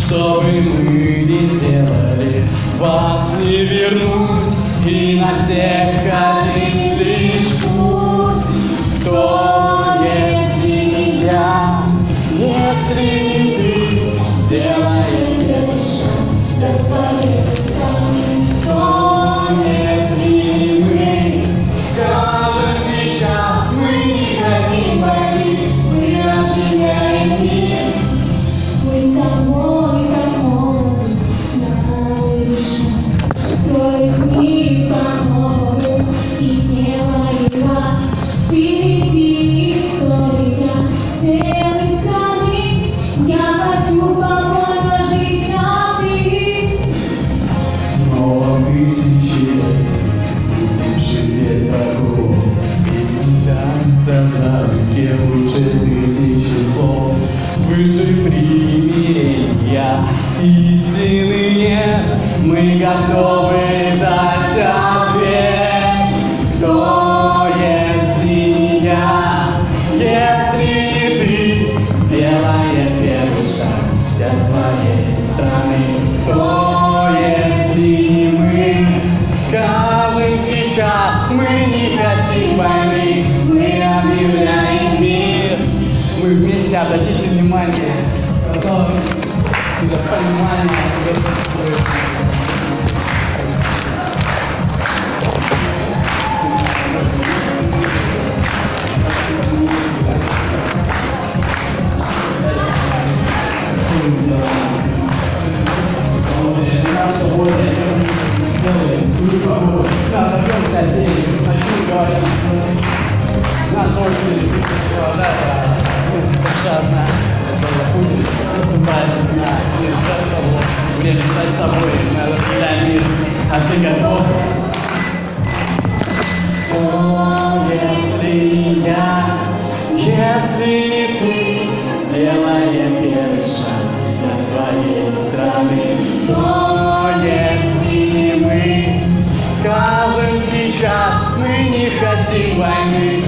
что бы мы ни сделали, вас не вернуть, и на всех один лишь путь. Кто, если не я, если не ты, сделает первый шаг для своей страны? Кто, если не мы, скажем сейчас, мы не хотим войны, мы объявляем мир. Мы домой, надо решать, строить мир по-новому и не воевать. Впереди история целой страны, я хочу спокойно жить, а ты? Но тысячелетий будем жить вокруг, и меняться за руки лучше тысячи слов. Выше примирения истины нет, мы готовы дать ответ. Кто, если не я, если не ты, сделает первый шаг для своей страны? Кто, если не мы, скажем сейчас, мы не хотим войны, мы объявляем мир. Мы вместе, обратите внимание, за понимание. Наш очередь одна, Путин наступает на мир без того, время стать собой, мы разделяем мир, а ты готов? Кто, если не я, если не ты, сделаем первый шаг для своей страны? Кто, если не мы, скажем сейчас, мы не хотим войны,